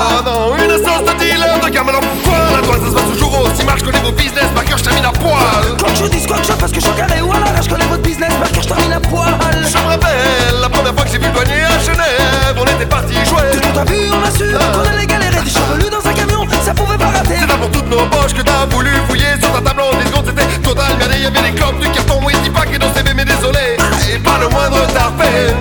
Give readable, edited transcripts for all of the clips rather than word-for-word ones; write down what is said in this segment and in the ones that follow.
pas. Oh non, une essence de dealer de gamme. Alors pourquoi la douane ça se passe toujours aussi mal? Je connais vos business, par cœur je termine à poil. Quoi que je dise, quoi que je fasse, que je sois carré ou à l'arrache, je connais votre business, par cœur je termine à poil. Je me rappelle, la première fois que j'ai vu le douanier à Genève, on était parti jouer. De tout à vue, on assure qu'on allait galérer. Des chevelus dans un camion, ça pouvait pas rater. C'est là pour toutes nos poches que t'as voulu fouiller sur ta table en 10 secondes, c'était total merde. Y'avait des clopes, du carton, oui, dis pas qu'il dans CV, mais désolé. Et pas le moindre tarpé.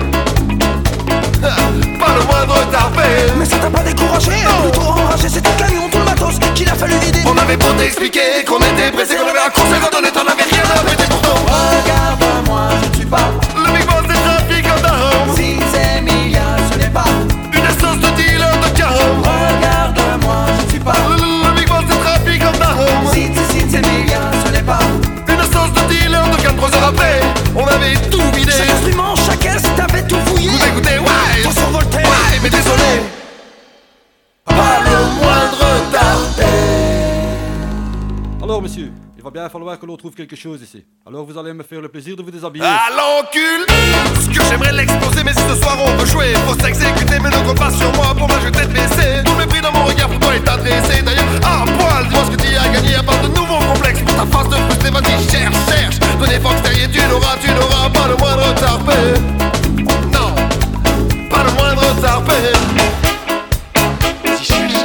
Pas le moindre tarpé. Mais ça t'a pas découragé, plutôt enragé. C'est tout le camion, tout le matos qu'il a fallu vider. On avait beau t'expliquer qu'on était pressé, qu'on avait un conseil à donner, t'en avais rien à péter pourtant. Regarde-moi, je ne suis pas Le big boss des trafics en d'armes. si c'est milliard, ce n'est pas. Une essence de dealer de carmes. Regarde-moi, je ne suis pas Le big boss des trafics en d'armes. si c'est milliard, ce n'est pas. Une essence de dealer de carmes. 3 heures après, on avait tout vidé. Chaque instrument, chaque caisse, t'avais tout fouillé. Vous écoutez, ouais, Faut survolter. ouais, mais désolé. Pas le moindre tarpé. Alors monsieur, il va bien falloir que l'on trouve quelque chose ici. Alors vous allez me faire le plaisir de vous déshabiller. À l'encul. Ce que j'aimerais l'exposer, mais si ce soir on veut jouer, faut s'exécuter, mais ne compte pas sur moi. Pour moi je vais te baisser. Tout le mépris dans mon regard pour toi est adressé. D'ailleurs, à poil, dis-moi ce que tu as gagné à part de nouveaux complexes. Pour ta face de frustré, vas-y, cherche. Donnez Fox derrière, tu n'auras pas le moindre tarpé. Non, pas le moindre tarpé. Vas-y, cherche.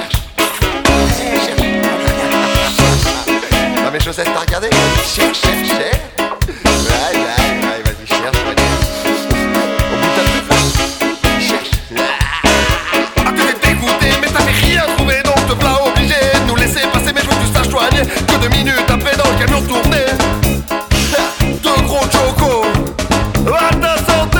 Ah, mes chaussettes, t'as regardé? Cherche. Ouais, vas-y, cherche. Au bout de ta truffe, cherche. Ah, tu t'es dégoûté, mais t'avais rien trouvé, donc te voilà obligé de nous laisser passer. Mais je veux que tu saches, toi, que 2 minutes après, dans le camion tourné, 2 gros chocos. À ta santé.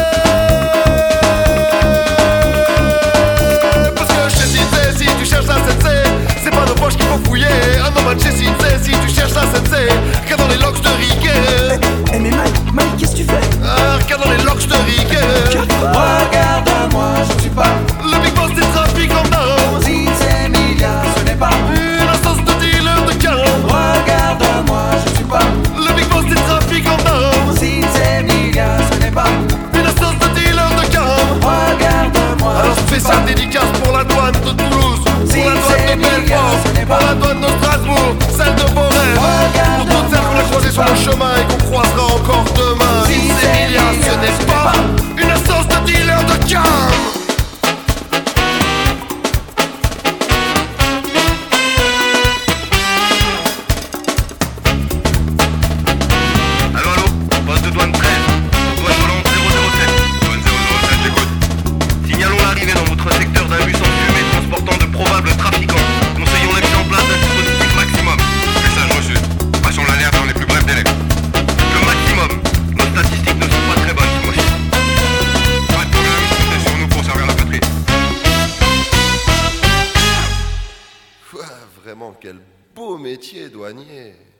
Parce que chez Sinsei, si tu cherches la sensei, c'est pas nos poches qu'il faut fouiller. Un homme chez Sinsei, si tu cherches la sensei, regarde dans les locks de Riquet. Eh mais Mike, qu'est-ce que tu fais? Regarde dans les locks de Riquet. Regarde-moi, je ne suis pas Le big boss des trafics en d'armes. si c'est milliard, ce n'est pas. Une essence de dealer de carmes. Regarde-moi, je ne suis pas Le big boss des trafics en d'armes. si c'est milliard, ce n'est pas. Une essence de dealer de carmes. Regarde-moi, Alors spécial dédicace pour la douane de Toulouse, Si pour la douane c'est de Belfort, milliard, ce n'est pour pas. la douane de Strasbourg, celle de Borel, pour toutes celles qu'on a croisées sur le chemin et qu'on croisera encore demain. Si Si c'est c'est milliard, ce milliard, n'est pas une essence de dealer de carmes. Allô, poste de douane 13, douane volante 007. Douane 007, j'écoute. Signalons l'arrivée dans votre secteur d'un bus en fumée transportant de probables trafiquants. Conseillons la mise en place d'un dispositif maximum. Message reçu. Passons l'alerte dans les plus brefs délais. Le maximum. Nos statistiques ne sont pas très bonnes ce mois-ci. Pas de problème, comptez sur nous pour servir la patrie. Ouah, vraiment, quel beau métier, douanier.